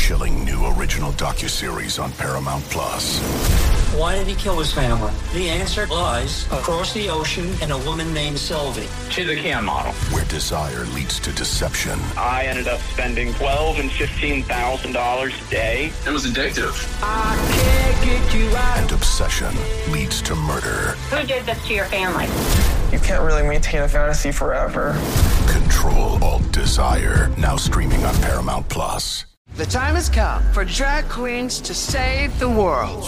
chilling new original docuseries on Paramount Plus. Why did he kill his family? The answer lies across the ocean in a woman named Sylvie. She's a Can model. Where desire leads to deception. I ended up spending $12,000 and $15,000 a day. It was addictive. I can't get you out. And obsession leads to murder. Who did this to your family? You can't really maintain a fantasy forever. Control Alt Desire. Now streaming on Paramount Plus. The time has come for drag queens to save the world.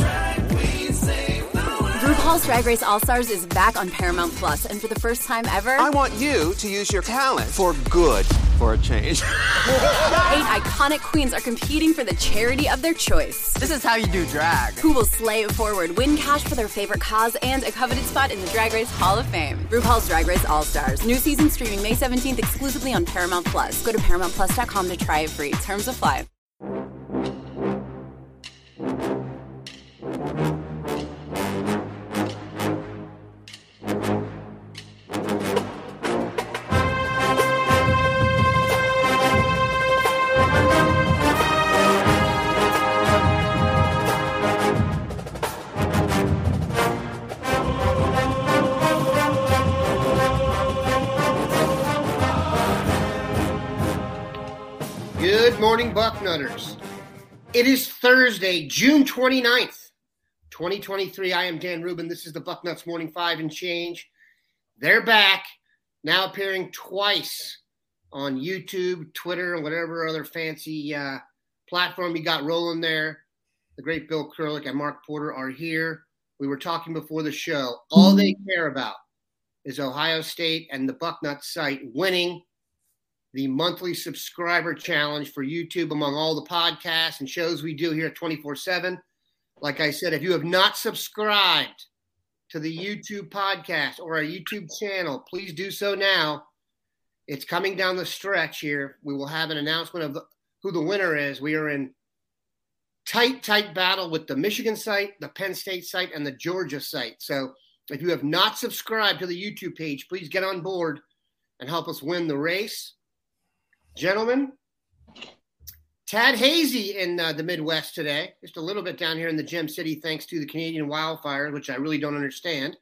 RuPaul's Drag Race All-Stars is back on Paramount Plus, and for the first time ever, I want you to use your talent for good for a change. 8 iconic queens are competing for the charity of their choice. This is how you do drag. Who will slay it forward, win cash for their favorite cause, and a coveted spot in the Drag Race Hall of Fame. RuPaul's Drag Race All-Stars. New season streaming May 17th exclusively on Paramount Plus. Go to ParamountPlus.com to try it free. Terms apply. Good morning, Bucknutters. It is Thursday, June 29th, 2023. I am Dan Rubin. This is the Bucknuts Morning 5 and Change. They're back, now appearing twice on YouTube, Twitter, and whatever other fancy platform you got rolling there. The great Bill Kurelic and Mark Porter are here. We were talking before the show. All they care about is Ohio State and the Bucknuts site winning the monthly subscriber challenge for YouTube among all the podcasts and shows we do here at 24/7. Like I said, if you have not subscribed to the YouTube podcast or our YouTube channel, please do so now. It's coming down the stretch here. We will have an announcement of who the winner is. We are in tight battle with the Michigan site, the Penn State site, and the Georgia site. So if you have not subscribed to the YouTube page, please get on board and help us win the race. Gentlemen, Tad hazy in the Midwest today, just a little bit down here in the Gem City thanks to the Canadian wildfires, which I really don't understand.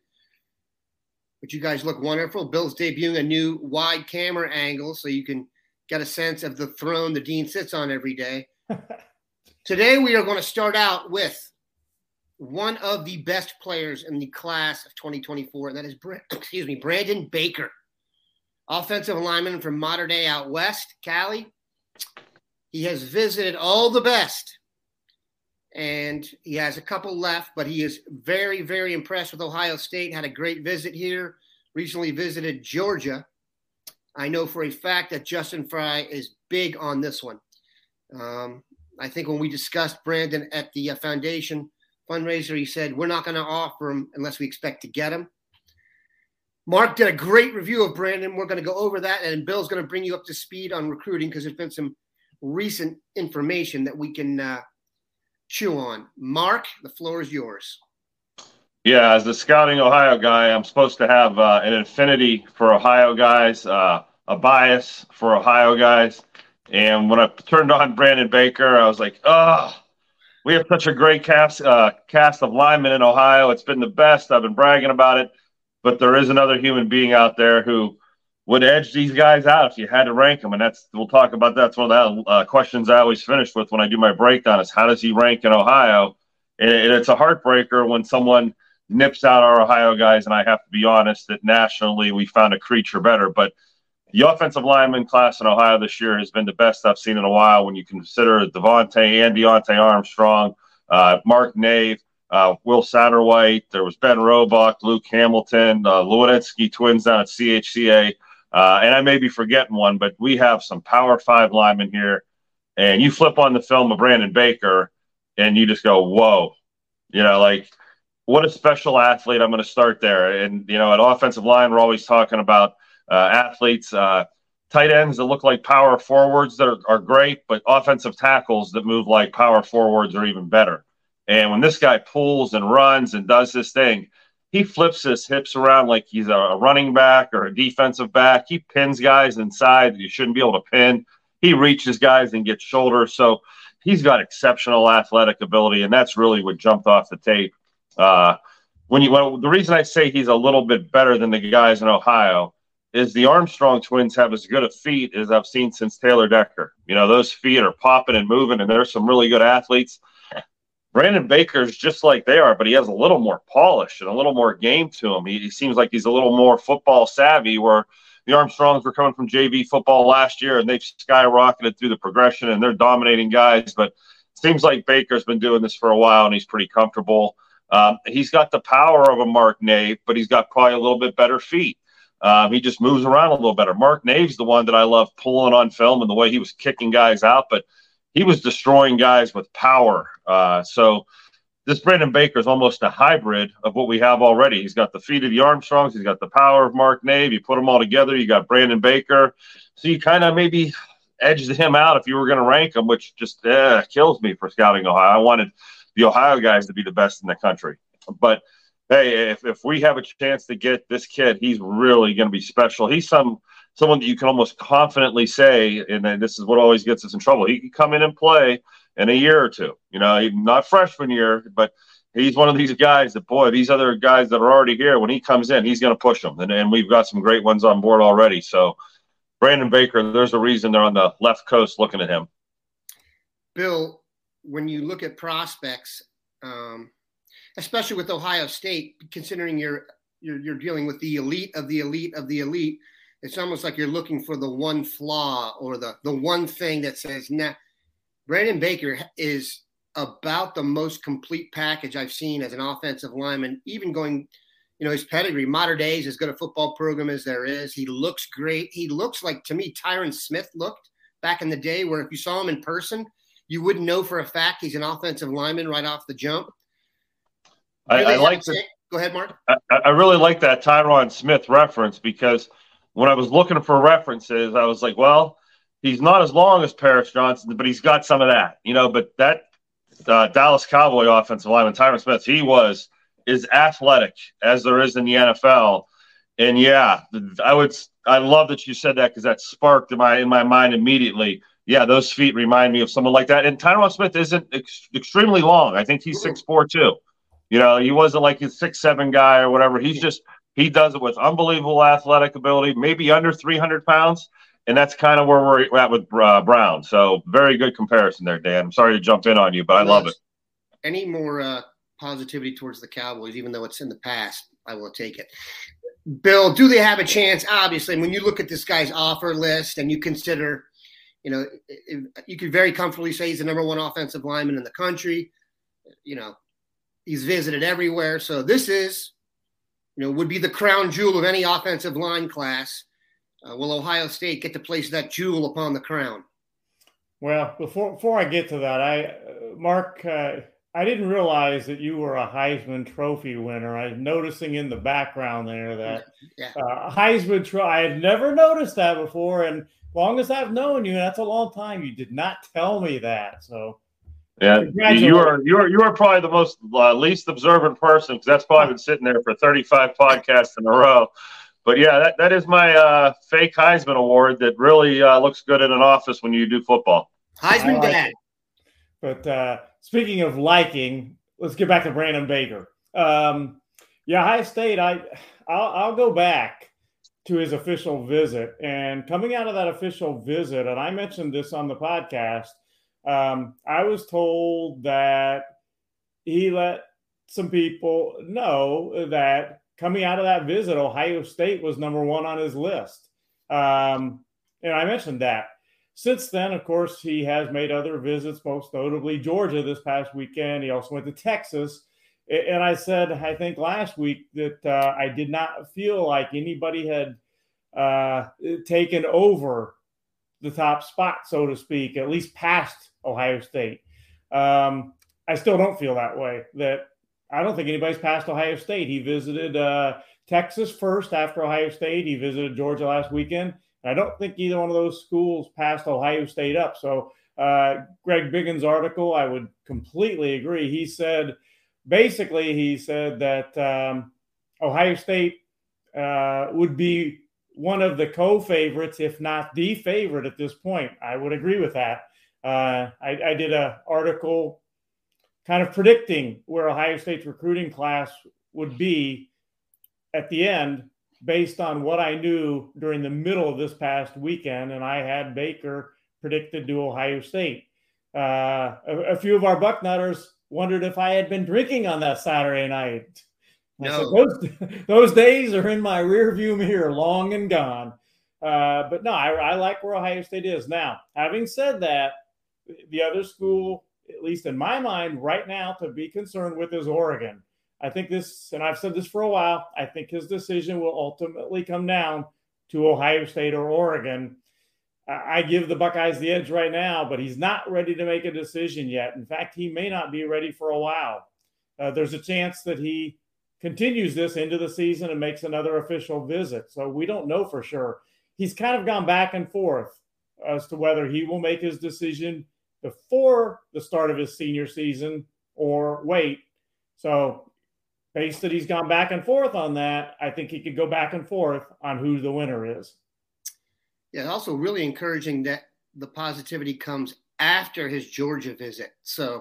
But you guys look wonderful. Bill's debuting a new wide camera angle so you can get a sense of the throne the dean sits on every day. Today we are going to start out with one of the best players in the class of 2024, and that is Brandon Baker. Offensive lineman from Mater Dei out west, Cali. He has visited all the best, and he has a couple left, but he is very, very impressed with Ohio State. Had a great visit here, recently visited Georgia. I know for a fact that Justin Fry is big on this one. I think when we discussed Brandon at the foundation fundraiser, he said, we're not going to offer him unless we expect to get him. Mark did a great review of Brandon. We're going to go over that, and Bill's going to bring you up to speed on recruiting because there's been some recent information that we can chew on. Mark, the floor is yours. Yeah, as the Scouting Ohio guy, I'm supposed to have an affinity for Ohio guys, a bias for Ohio guys. And when I turned on Brandon Baker, I was like, we have such a great cast of linemen in Ohio. It's been the best. I've been bragging about it. But there is another human being out there who would edge these guys out if you had to rank them. And we'll talk about that. That's one of the questions I always finish with when I do my breakdown is how does he rank in Ohio? And it's a heartbreaker when someone nips out our Ohio guys. And I have to be honest that nationally we found a creature better. But the offensive lineman class in Ohio this year has been the best I've seen in a while when you consider Devontae and Deontay Armstrong, Mark Nave, Will Satterwhite, there was Ben Roebuck, Luke Hamilton, Lewinsky twins down at CHCA, and I may be forgetting one, but we have some Power 5 linemen here, and you flip on the film of Brandon Baker, and you just go, whoa, what a special athlete. I'm going to start there, and, at offensive line, we're always talking about athletes, tight ends that look like power forwards that are great, but offensive tackles that move like power forwards are even better. And when this guy pulls and runs and does this thing, he flips his hips around like he's a running back or a defensive back. He pins guys inside that you shouldn't be able to pin. he reaches guys and gets shoulders. So he's got exceptional athletic ability, and that's really what jumped off the tape. The reason I say he's a little bit better than the guys in Ohio is the Armstrong twins have as good a feet as I've seen since Taylor Decker. Those feet are popping and moving, and there's some really good athletes. Brandon Baker's just like they are, but he has a little more polish and a little more game to him. He seems like he's a little more football savvy, where the Armstrongs were coming from JV football last year, and they've skyrocketed through the progression, and they're dominating guys. But it seems like Baker's been doing this for a while, and he's pretty comfortable. He's got the power of a Mark Nave, but he's got probably a little bit better feet. He just moves around a little better. Mark Nave's the one that I love pulling on film and the way he was kicking guys out, but he was destroying guys with power. So this Brandon Baker is almost a hybrid of what we have already. He's got the feet of the Armstrongs. He's got the power of Mark Nave. You put them all together, you got Brandon Baker. So you kind of maybe edged him out if you were going to rank him, which just kills me for scouting Ohio. I wanted the Ohio guys to be the best in the country. But hey, if we have a chance to get this kid, he's really going to be special. He's someone that you can almost confidently say, and this is what always gets us in trouble, he can come in and play in a year or two. Not freshman year, but he's one of these guys that, boy, these other guys that are already here, when he comes in, he's going to push them. And we've got some great ones on board already. So Brandon Baker, there's a reason they're on the left coast looking at him. Bill, when you look at prospects, especially with Ohio State, considering you're dealing with the elite of the elite of the elite, it's almost like you're looking for the one flaw or the one thing that says, nah, Brandon Baker is about the most complete package I've seen as an offensive lineman, even going, his pedigree, modern day, is as good a football program as there is. He looks great. He looks like, to me, Tyron Smith looked back in the day, where if you saw him in person, you wouldn't know for a fact he's an offensive lineman right off the jump. I like that. Go ahead, Mark. I really like that Tyron Smith reference, because when I was looking for references, I was like, well, he's not as long as Paris Johnson, but he's got some of that, But that Dallas Cowboy offensive lineman, Tyron Smith, he was as athletic as there is in the NFL. And yeah, I love that you said that, because that sparked in my mind immediately. Yeah, those feet remind me of someone like that. And Tyron Smith isn't extremely long. I think he's 6'4" too. He wasn't like a 6'7" guy or whatever. He does it with unbelievable athletic ability, maybe under 300 pounds. And that's kind of where we're at with Brown. So very good comparison there, Dan. I'm sorry to jump in on you, but I love it. Any more positivity towards the Cowboys, even though it's in the past, I will take it. Bill, do they have a chance? Obviously, when you look at this guy's offer list and you consider, you could very comfortably say he's the number one offensive lineman in the country. He's visited everywhere. So this is, would be the crown jewel of any offensive line class. Will Ohio State get to place that jewel upon the crown? Well, before I get to that, Mark, I didn't realize that you were a Heisman Trophy winner. I'm noticing in the background there that Heisman Trophy. I had never noticed that before, and as long as I've known you, that's a long time, you did not tell me that. So, yeah, you are probably the most least observant person, because that's probably been sitting there for 35 podcasts in a row. But yeah, that is my fake Heisman Award that really looks good in an office when you do football. Heisman dad. But speaking of liking, let's get back to Brandon Baker. Ohio State, I'll go back to his official visit. And coming out of that official visit, and I mentioned this on the podcast, I was told that he let some people know that coming out of that visit, Ohio State was number one on his list. And I mentioned that. Since then, of course, he has made other visits, most notably Georgia this past weekend. He also went to Texas. And I said, I think last week, that I did not feel like anybody had taken over the top spot, so to speak, at least past Ohio State. I still don't feel that way, that I don't think anybody's passed Ohio State. He visited Texas first after Ohio State. He visited Georgia last weekend. I don't think either one of those schools passed Ohio State up. So Greg Biggins' article, I would completely agree. He said that Ohio State would be one of the co-favorites, if not the favorite at this point. I would agree with that. I did an article kind of predicting where Ohio State's recruiting class would be at the end based on what I knew during the middle of this past weekend, and I had Baker predicted to Ohio State. A few of our Bucknutters wondered if I had been drinking on that Saturday night. No. Said, those days are in my rearview mirror, long and gone. But no, I like where Ohio State is. Now, having said that, the other school, at least in my mind right now, to be concerned with is Oregon. I think this, and I've said this for a while, I think his decision will ultimately come down to Ohio State or Oregon. I give the Buckeyes the edge right now, but he's not ready to make a decision yet. In fact, he may not be ready for a while. There's a chance that he continues this into the season and makes another official visit. So we don't know for sure. He's kind of gone back and forth as to whether he will make his decision before the start of his senior season or wait. So based that he's gone back and forth on that, I think he could go back and forth on who the winner is. Yeah, also really encouraging that the positivity comes after his Georgia visit. So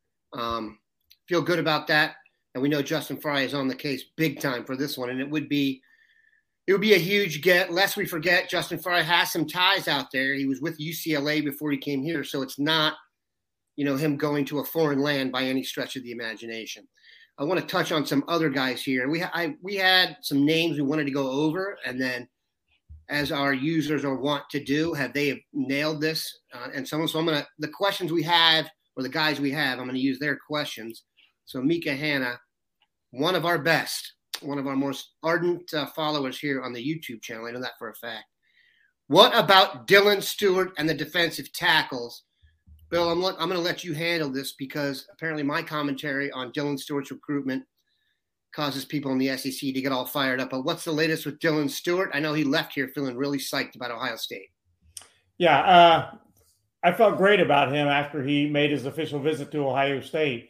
feel good about that. And we know Justin Fry is on the case big time for this one. And it would be a huge get. Lest we forget, Justin Fry has some ties out there. He was with UCLA before he came here. So it's not, him going to a foreign land by any stretch of the imagination. I want to touch on some other guys here. We had some names we wanted to go over, and then as our users are wont to do, they have nailed this. So the questions we have, or the guys we have, I'm going to use their questions. So Mika Hanna, one of our best, one of our most ardent followers here on the YouTube channel. I know that for a fact. What about Dylan Stewart and the defensive tackles? Bill, I'm going to let you handle this because apparently my commentary on Dylan Stewart's recruitment causes people in the SEC to get all fired up. But what's the latest with Dylan Stewart? I know he left here feeling really psyched about Ohio State. Yeah, I felt great about him after he made his official visit to Ohio State.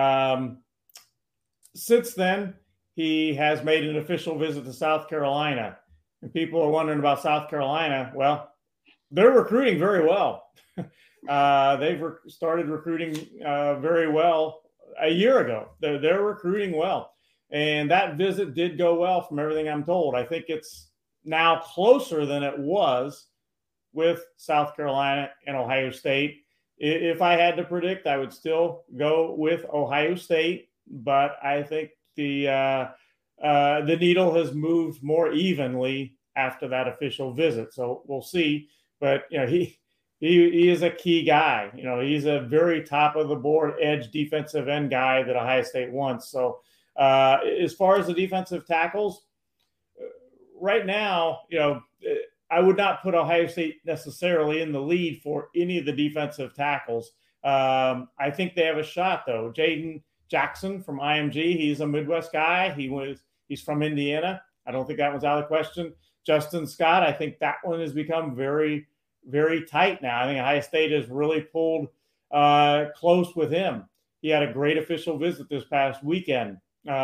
Since then, he has made an official visit to South Carolina. And people are wondering about South Carolina. Well, they're recruiting very well. They've started recruiting very well a year ago. They're recruiting well. And that visit did go well from everything I'm told. I think it's now closer than it was with South Carolina and Ohio State. If I had to predict, I would still go with Ohio State, but I think the needle has moved more evenly after that official visit. So we'll see. But he is a key guy. He's a very top of the board edge defensive end guy that Ohio State wants. So as far as the defensive tackles, right now, I would not put Ohio State necessarily in the lead for any of the defensive tackles. I think they have a shot, though. Jaden Jackson from IMG, he's a Midwest guy. He's from Indiana. I don't think that one's out of the question. Justin Scott, I think that one has become very, very tight now. I think Ohio State has really pulled close with him. He had a great official visit this past weekend.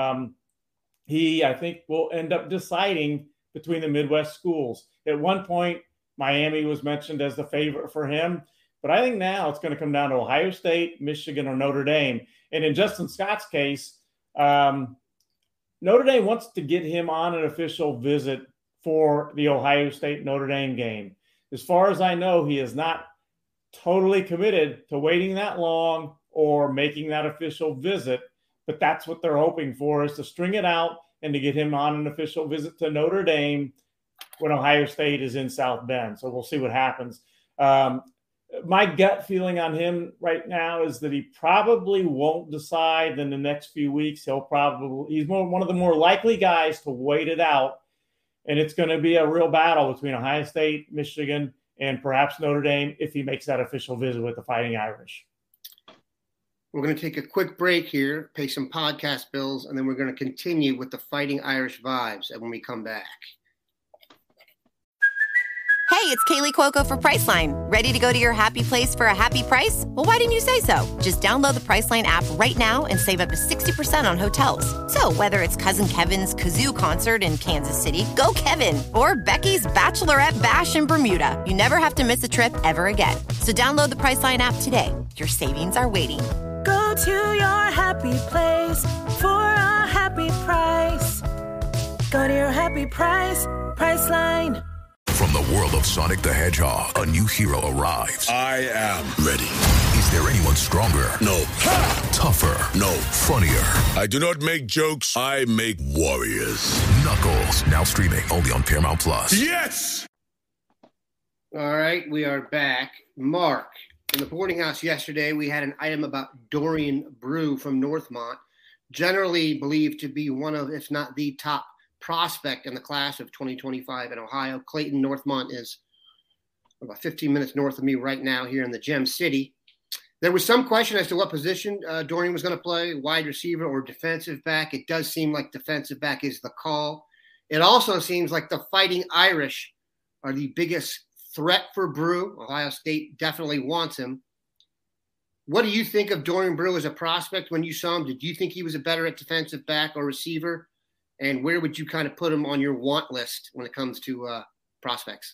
He, I think, will end up deciding between the Midwest schools. At one point, Miami was mentioned as the favorite for him, but I think now it's going to come down to Ohio State, Michigan, or Notre Dame. And in Justin Scott's case, Notre Dame wants to get him on an official visit for the Ohio State-Notre Dame game. As far as I know, he is not totally committed to waiting that long or making that official visit, but that's what they're hoping for, is to string it out and to get him on an official visit to Notre Dame when Ohio State is in South Bend. So we'll see what happens. My gut feeling on him right now is that he probably won't decide in the next few weeks. He's one of the more likely guys to wait it out. And it's going to be a real battle between Ohio State, Michigan, and perhaps Notre Dame if he makes that official visit with the Fighting Irish. We're going to take a quick break here, pay some podcast bills, and then we're going to continue with the Fighting Irish vibes when we come back. it's Kaylee Cuoco for Priceline. Ready to go to your happy place for a happy price? Well, why didn't you say so? Just download the Priceline app right now and save up to 60% on hotels. So whether it's Cousin Kevin's Kazoo Concert in Kansas City, go Kevin, or Becky's Bachelorette Bash in Bermuda, you never have to miss a trip ever again. So download the Priceline app today. Your savings are waiting. Go to your happy place for a happy price. Go to your happy price, Priceline. From the world of Sonic the Hedgehog, a new hero arrives. I am ready. Is there anyone stronger? No. Ha! Tougher? No. Funnier? I do not make jokes. I make warriors. Knuckles, now streaming only on Paramount Plus. Yes! All right, we are back. Mark, in the boarding house yesterday, we had an item about Dorian Brew from Northmont, generally believed to be one of, if not the top prospect in the class of 2025 in Ohio. Clayton, Northmont is about 15 minutes north of me right now here in the Gem City. There was some question as to what position Dorian was going to play, wide receiver or defensive back. It does seem like defensive back is the call. It also seems like the Fighting Irish are the biggest threat for Brew. Ohio State definitely wants him. What do you think of Dorian Brew as a prospect when you saw him? Did you think he was a better at defensive back or receiver? And where would you kind of put him on your want list when it comes to prospects?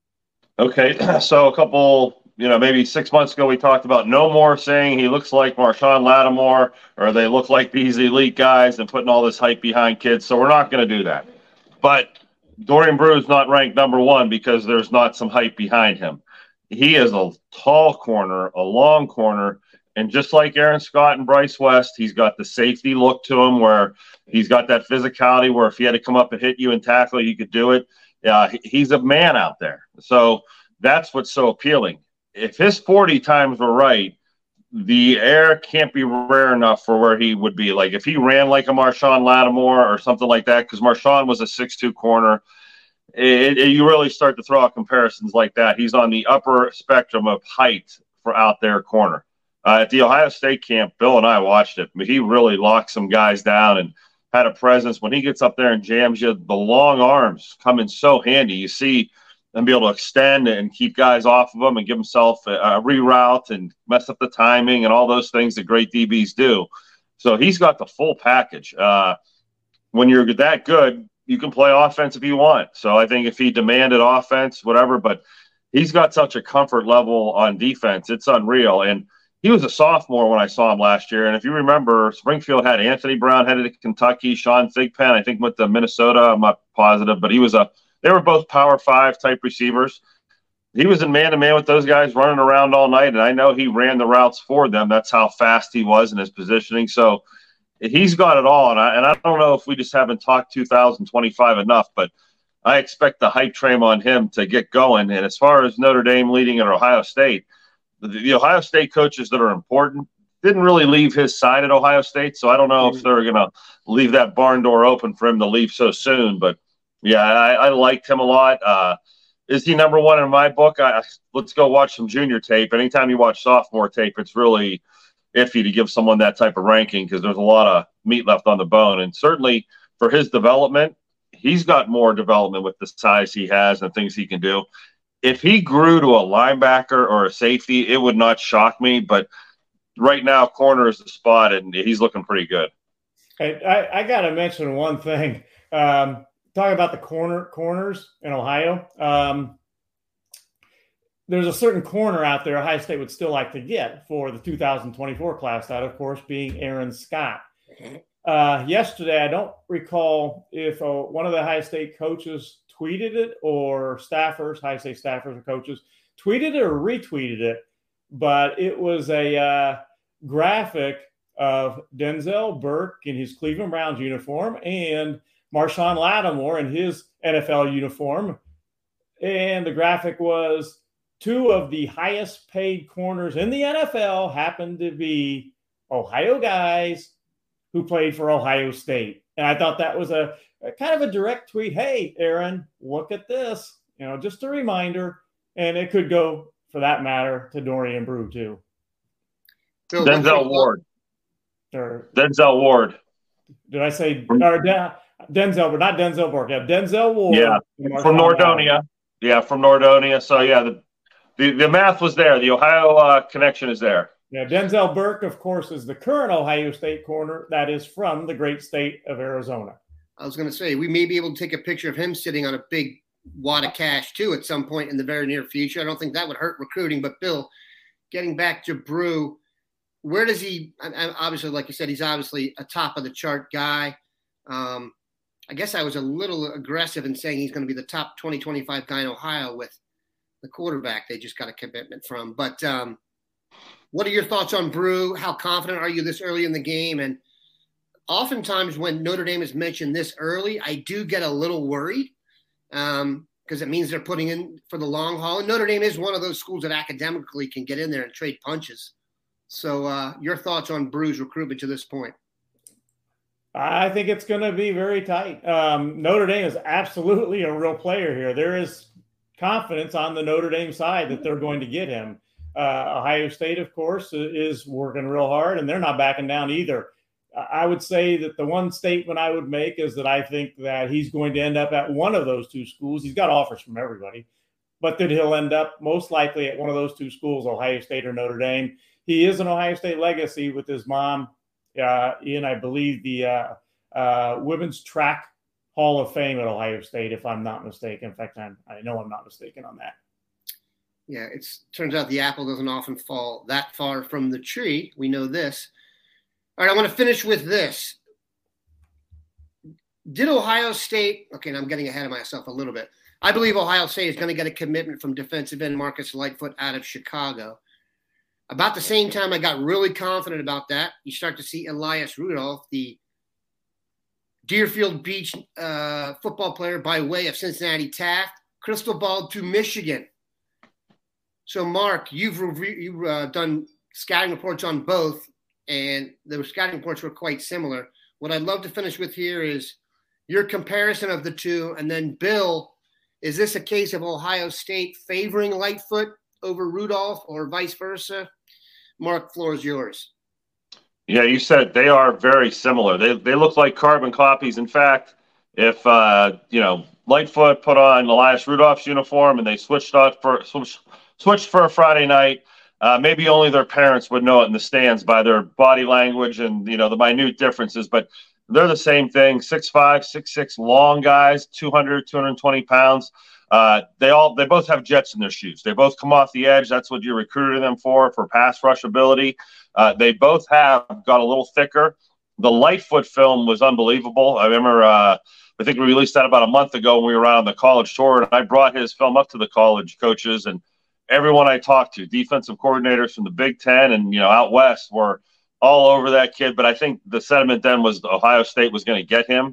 Okay, so a couple, maybe 6 months ago, we talked about no more saying he looks like Marshawn Lattimore or they look like these elite guys and putting all this hype behind kids. So we're not going to do that. But Dorian Brew is not ranked number one because there's not some hype behind him. He is a tall corner, a long corner. And just like Aaron Scott and Bryce West, he's got the safety look to him where he's got that physicality where if he had to come up and hit you and tackle, he could do it. He's a man out there. So that's what's so appealing. If his 40 times were right, the air can't be rare enough for where he would be. Like if he ran like a Marshawn Lattimore or something like that, because Marshawn was a 6'2" corner, you really start to throw out comparisons like that. He's on the upper spectrum of height for out there corner. At the Ohio State camp, Bill and I watched it. He really locked some guys down and had a presence. When he gets up there and jams you, the long arms come in so handy. You see him be able to extend and keep guys off of him and give himself a reroute and mess up the timing and all those things that great DBs do. So he's got the full package. When you're that good, you can play offense if you want. So I think if he demanded offense, whatever, but he's got such a comfort level on defense. It's unreal. And he was a sophomore when I saw him last year. And if you remember, Springfield had Anthony Brown headed to Kentucky, Sean Thigpen, I think went to Minnesota. I'm not positive, but they were both Power 5 type receivers. He was in man-to-man with those guys running around all night, and I know he ran the routes for them. That's how fast he was in his positioning. So he's got it all, and I don't know if we just haven't talked 2025 enough, but I expect the hype train on him to get going. And as far as Notre Dame leading at Ohio State, the Ohio State coaches that are important didn't really leave his side at Ohio State, so I don't know if they're going to leave that barn door open for him to leave so soon. But, yeah, I liked him a lot. Is he number one in my book? Let's go watch some junior tape. Anytime you watch sophomore tape, it's really iffy to give someone that type of ranking because there's a lot of meat left on the bone. And certainly for his development, he's got more development with the size he has and things he can do. If he grew to a linebacker or a safety, it would not shock me. But right now, corner is the spot, and he's looking pretty good. Hey, I got to mention one thing. Talking about the corners in Ohio, there's a certain corner out there Ohio State would still like to get for the 2024 class, that, of course, being Aaron Scott. Yesterday, I don't recall if one of the Ohio State coaches tweeted it or staffers, Ohio State staffers or coaches, tweeted it or retweeted it, but it was a graphic of Denzel Burke in his Cleveland Browns uniform and Marshawn Lattimore in his NFL uniform. And the graphic was two of the highest paid corners in the NFL happened to be Ohio guys who played for Ohio State. And I thought that was a kind of a direct tweet. Hey, Aaron, look at this. Just a reminder. And it could go, for that matter, to Dorian Brew, too. Denzel Ward. Denzel Ward. Did I say Denzel, but not Denzel Ward? Yeah, Denzel Ward. Yeah, from Nordonia. Yeah, from Nordonia. So, yeah, the math was there. The Ohio connection is there. Yeah, Denzel Burke, of course, is the current Ohio State corner that is from the great state of Arizona. I was going to say, we may be able to take a picture of him sitting on a big wad of cash, too, at some point in the very near future. I don't think that would hurt recruiting. But, Bill, getting back to Brew, where does he – obviously, like you said, he's obviously a top-of-the-chart guy. I guess I was a little aggressive in saying he's going to be the top 2025 guy in Ohio with the quarterback they just got a commitment from. But what are your thoughts on Brew? How confident are you this early in the game? And oftentimes when Notre Dame is mentioned this early, I do get a little worried because it means they're putting in for the long haul. And Notre Dame is one of those schools that academically can get in there and trade punches. So your thoughts on Brew's recruitment to this point? I think it's going to be very tight. Notre Dame is absolutely a real player here. There is confidence on the Notre Dame side that they're going to get him. Ohio State, of course, is working real hard, and they're not backing down either. I would say that the one statement I would make is that I think that he's going to end up at one of those two schools. He's got offers from everybody, but that he'll end up most likely at one of those two schools, Ohio State or Notre Dame. He is an Ohio State legacy with his mom, in, I believe, the Women's Track Hall of Fame at Ohio State, if I'm not mistaken. In fact, I know I'm not mistaken on that. Yeah, it turns out the apple doesn't often fall that far from the tree. We know this. All right, I want to finish with this. Did Ohio State – okay, and I'm getting ahead of myself a little bit. I believe Ohio State is going to get a commitment from defensive end Marcus Lightfoot out of Chicago. About the same time I got really confident about that, you start to see Elias Rudolph, the Deerfield Beach football player by way of Cincinnati Taft, crystal ball to Michigan. So, Mark, you've done scouting reports on both, and the scouting reports were quite similar. What I'd love to finish with here is your comparison of the two, and then, Bill, is this a case of Ohio State favoring Lightfoot over Rudolph or vice versa? Mark, floor is yours. Yeah, you said they are very similar. They look like carbon copies. In fact, if Lightfoot put on Elias Rudolph's uniform and they switched for a Friday night, maybe only their parents would know it in the stands by their body language and the minute differences. But they're the same thing: 6'5", 6'6", long guys, 200, 220 pounds. They both have jets in their shoes. They both come off the edge. That's what you recruited them for pass rush ability. They both have got a little thicker. The Lightfoot film was unbelievable. I remember, I think we released that about a month ago when we were out on the college tour, and I brought his film up to the college coaches, and everyone I talked to, defensive coordinators from the Big Ten and, out west, were all over that kid. But I think the sentiment then was Ohio State was going to get him.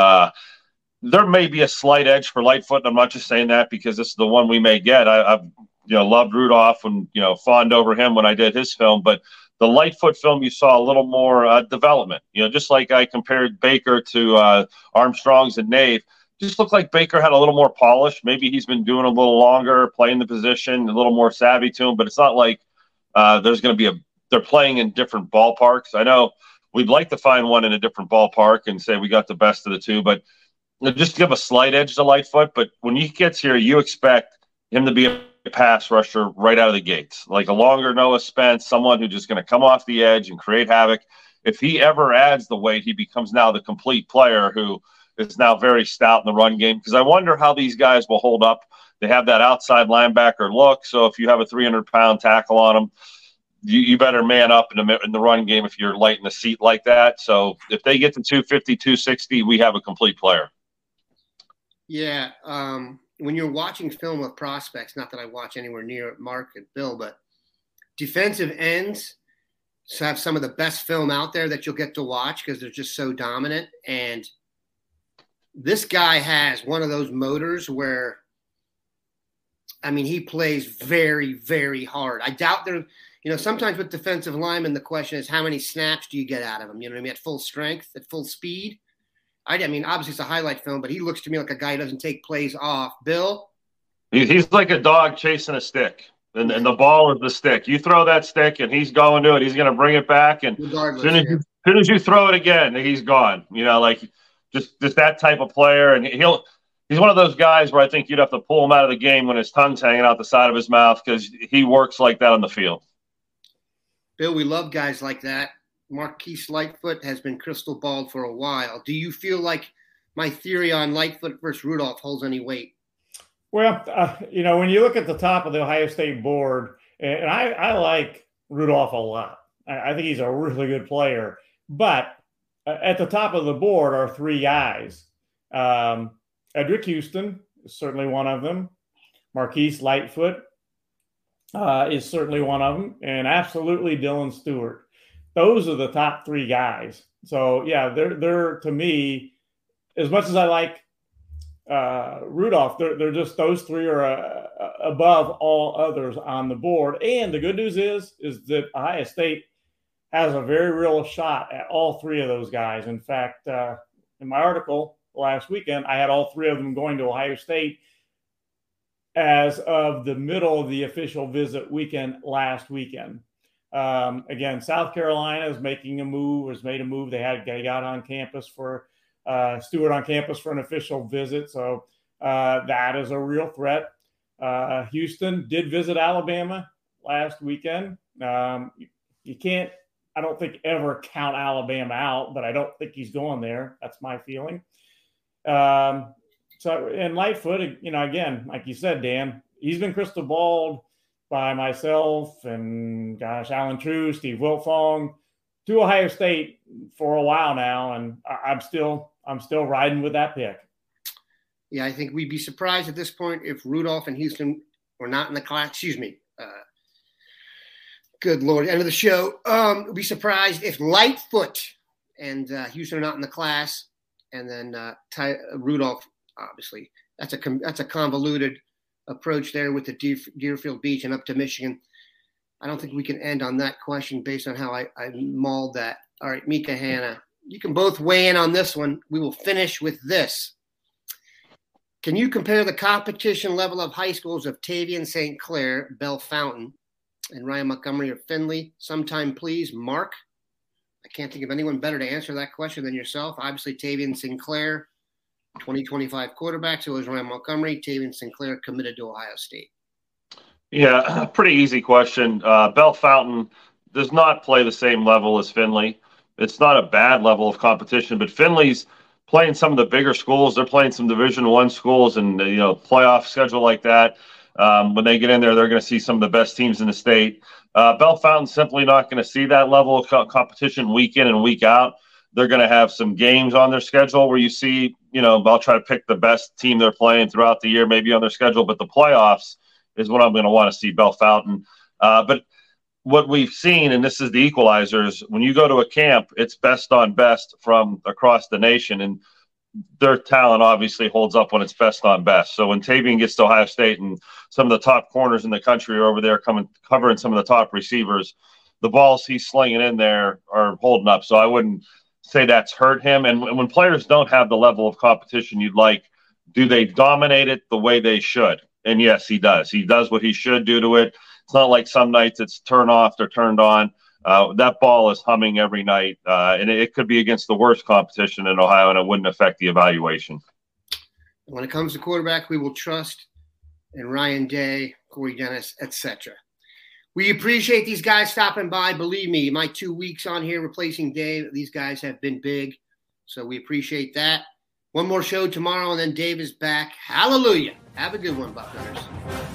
There may be a slight edge for Lightfoot, and I'm not just saying that because this is the one we may get. I've loved Rudolph and fawned over him when I did his film, but the Lightfoot film you saw a little more development. Just like I compared Baker to Armstrong's and Nave, just looked like Baker had a little more polish. Maybe he's been doing a little longer, playing the position, a little more savvy to him, but it's not like there's going to be they're playing in different ballparks. I know we'd like to find one in a different ballpark and say we got the best of the two, but just give a slight edge to Lightfoot. But when he gets here, you expect him to be a pass rusher right out of the gates, like a longer Noah Spence, someone who's just going to come off the edge and create havoc. If he ever adds the weight, he becomes now the complete player who is now very stout in the run game. Because I wonder how these guys will hold up. They have that outside linebacker look. So if you have a 300-pound tackle on them, you better man up in the run game if you're light in the seat like that. So if they get to 250, 260, we have a complete player. Yeah, when you're watching film of prospects, not that I watch anywhere near Mark and Bill, but defensive ends have some of the best film out there that you'll get to watch because they're just so dominant. And this guy has one of those motors where, he plays very, very hard. I doubt sometimes with defensive linemen, the question is how many snaps do you get out of them? At full strength, at full speed. Obviously it's a highlight film, but he looks to me like a guy who doesn't take plays off. Bill? He's like a dog chasing a stick, and the ball is the stick. You throw that stick, and he's going to it. He's going to bring it back, and as soon as you throw it again, he's gone. Just that type of player, and he'll he's one of those guys where I think you'd have to pull him out of the game when his tongue's hanging out the side of his mouth because he works like that on the field. Bill, we love guys like that. Marquise Lightfoot has been crystal balled for a while. Do you feel like my theory on Lightfoot versus Rudolph holds any weight? Well, when you look at the top of the Ohio State board, and I like Rudolph a lot. I think he's a really good player. But at the top of the board are three guys. Edric Houston is certainly one of them. Marquise Lightfoot is certainly one of them. And absolutely Dylan Stewart. Those are the top three guys. So, yeah, they're to me, as much as I like Rudolph, they're just those three are above all others on the board. And the good news is that Ohio State has a very real shot at all three of those guys. In fact, in my article last weekend, I had all three of them going to Ohio State as of the middle of the official visit weekend last weekend. Again, South Carolina is making a move, has made a move. They got on campus for Stewart on campus for an official visit. So that is a real threat. Houston did visit Alabama last weekend. You can't, I don't think, ever count Alabama out, but I don't think he's going there. That's my feeling. And Lightfoot, again, like you said, Dan, he's been crystal balled by myself and, Alan True, Steve Wiltfong to Ohio State for a while now, and I'm still riding with that pick. Yeah, I think we'd be surprised at this point if Rudolph and Houston were not in the class. Excuse me. Good Lord, end of the show. We'd be surprised if Lightfoot and Houston are not in the class, and then Rudolph, obviously. That's a convoluted approach there with the Deerfield Beach and up to Michigan. I don't think we can end on that question based on how I mauled that. All right, Mika, Hannah, you can both weigh in on this one. We will finish with this. Can you compare the competition level of high schools of Tavian St. Clair, Bell Fountain, and Ryan Montgomery of Findlay? Sometime, please, Mark. I can't think of anyone better to answer that question than yourself. Obviously, Tavian St. Clair, 2025 quarterback, so is Ryan Montgomery. Tavian St. Clair committed to Ohio State. Yeah, pretty easy question. Bell Fountain does not play the same level as Findlay. It's not a bad level of competition, but Findlay's playing some of the bigger schools. They're playing some Division I schools, and playoff schedule like that. When they get in there, they're going to see some of the best teams in the state. Bell Fountain's simply not going to see that level of competition week in and week out. They're going to have some games on their schedule where you see, I'll try to pick the best team they're playing throughout the year, maybe on their schedule, but the playoffs is what I'm going to want to see Bell Fountain. But what we've seen, and this is the equalizers, when you go to a camp, it's best on best from across the nation, and their talent obviously holds up when it's best on best. So when Tavian gets to Ohio State and some of the top corners in the country are over there covering some of the top receivers, the balls he's slinging in there are holding up. So I wouldn't say that's hurt him. And when players don't have the level of competition you'd like, do they dominate it the way they should? And yes, he does. He does what he should do to it. It's not like some nights it's turned off or turned on. That ball is humming every night, and it could be against the worst competition in Ohio, and it wouldn't affect the evaluation. When it comes to quarterback, we will trust in Ryan Day, Corey Dennis, etc. We appreciate these guys stopping by. Believe me, my 2 weeks on here replacing Dave, these guys have been big, so we appreciate that. One more show tomorrow, and then Dave is back. Hallelujah. Have a good one, Bucknutters.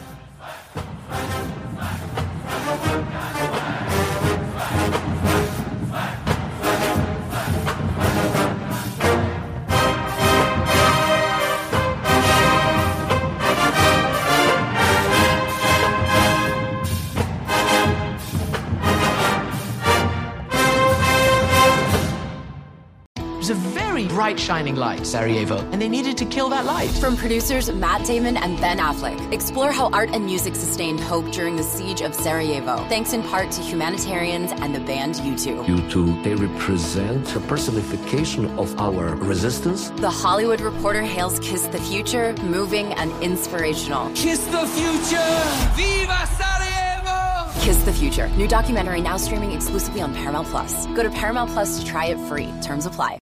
A very bright shining light, Sarajevo, and they needed to kill that light. From producers Matt Damon and Ben Affleck, explore how art and music sustained hope during the siege of Sarajevo, thanks in part to humanitarians and the band U2. U2, they represent a personification of our resistance. The Hollywood Reporter hails Kiss the Future, moving and inspirational. Kiss the future! Viva Sarajevo! Kiss the Future, new documentary now streaming exclusively on Paramount Plus. Go to Paramount Plus to try it free. Terms apply.